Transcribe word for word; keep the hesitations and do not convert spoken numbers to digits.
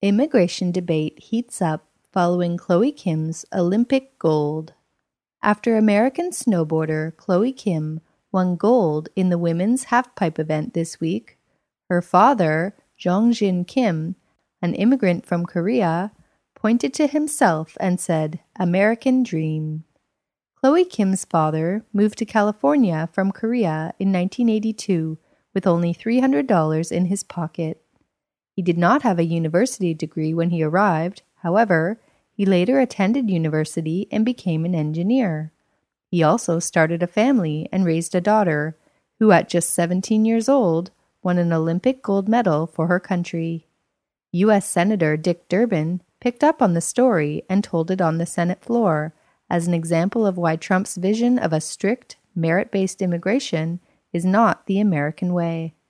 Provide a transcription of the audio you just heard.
Immigration debate heats up following Chloe Kim's Olympic gold. After American snowboarder Chloe Kim won gold in the women's halfpipe event this week, her father, Jong-jin Kim, an immigrant from Korea, pointed to himself and said, "American Dream." Chloe Kim's father moved to California from Korea in nineteen eighty-two with only three hundred dollars in his pocket. He did not have a university degree when he arrived. However, he later attended university and became an engineer. He also started a family and raised a daughter, who at just seventeen years old won an Olympic gold medal for her country. U S Senator Dick Durbin picked up on the story and told it on the Senate floor as an example of why Trump's vision of a strict, merit-based immigration is not the American way.